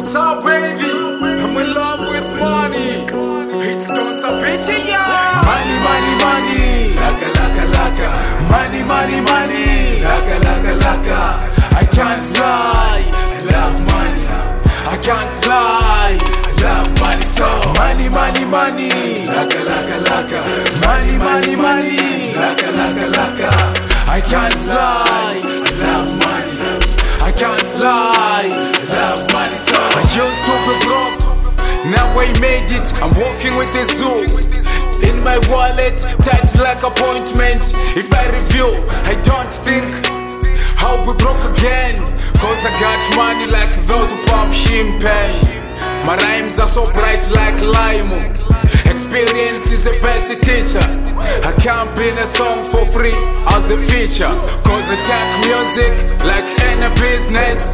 What's up, baby? I'm in love with money. It's don't stop bitching, yeah. Money, money, money. Laka, laka, laka. Money, money, money. Laka, laka, laka. I can't lie. I love money. I can't lie. I love money so. Money, money, money. Laka, laka, laka. Money, money, money. Laka, laka, laka. I can't lie. I love money. I can't lie, I love money so. I used to be broke, now I made it. I'm walking with a zoo in my wallet, tight like appointment. If I review, I don't think I'll be broke again, cause I got money like those who pump champagne. My rhymes are so bright like lime. Experience is the best teacher. I can't be in a song for free as a feature, cause I take music like any business.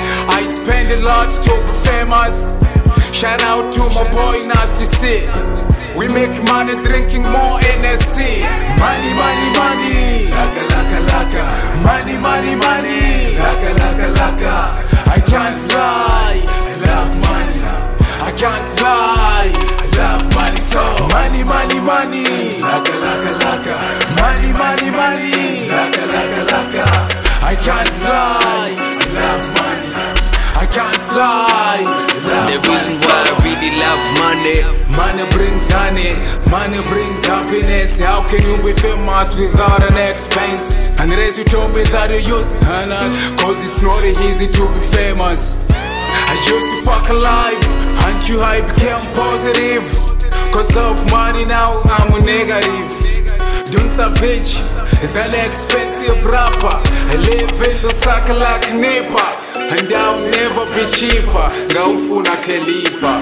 I spend a lot to be famous. Shout out to my boy Nasty C. We make money drinking more NSC. Money, money, money. Laka, laka, laka. Money, money, money. Laka, laka, laka. I can't lie, I love money. I can't lie, I love money so. Money, money, money. Laka, laka, laka. Money, money, money. Laka, laka, laka. I can't lie, I love money. I can't lie, I love the money reason why I really love money. Money brings honey, money brings happiness. How can you be famous without an expense? Unless you told me that you use harness, cause it's not easy to be famous. I used to fuck alive until I became positive. Cause of money now I'm negative. Dunsa bitch is an expensive rapper. I live in Lusaka like Nipa, and I'll never be cheaper. Ngaufuna Kelipa.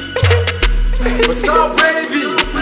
What's up, baby?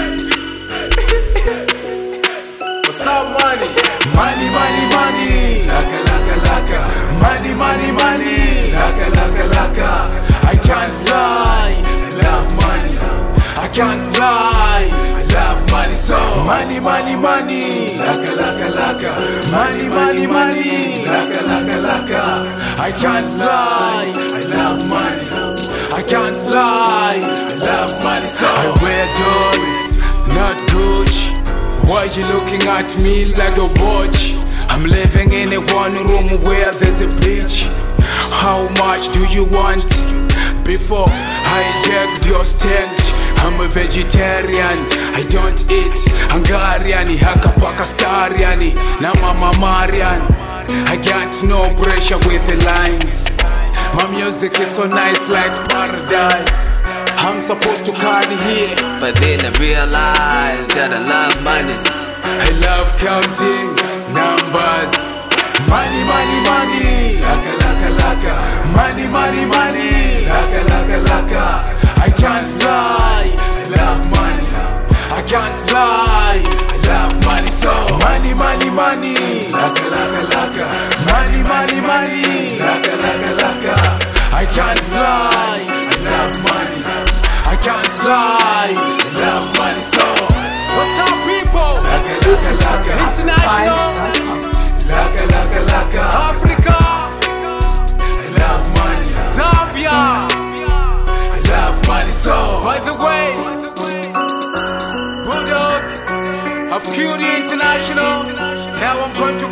What's up, money? Money, money, money. Laka, laka, laka. Money, money, money. Laka, laka, laka. I can't lie, I love money. I can't lie, I love money so. Money, money, money. Laka, laka, laka. Money, money, money. Laka, laka, laka. I can't lie, I love money. I can't lie, I love money so. I wear Dolly, not Gucci. Why you looking at me like a watch? I'm living in a one room where there's a beach. How much do you want? Before I checked your stench, I'm a vegetarian, I don't eat Hungarian, haka Pakistani, na Mama Marian. I got no pressure with the lines. My music is so nice like paradise. I'm supposed to carry here, But then I realized that I love money. I love counting numbers. Money, money, money. Laka, laka, laka. Money, money, money. Laka, laka, laka. I can't lie, I love money. I can't lie, I love money so. Money, money, money. Laka, laka, laka. Money, money, money. Laka, laka, laka. I can't lie, I love money. I can't lie, I love money so. What's up, people? Laka, laka, laka. International. Laka, laka, laka. Africa. I love money. Zambia. I love money so. By the way, Bulldog of Cutie International. Now I'm going to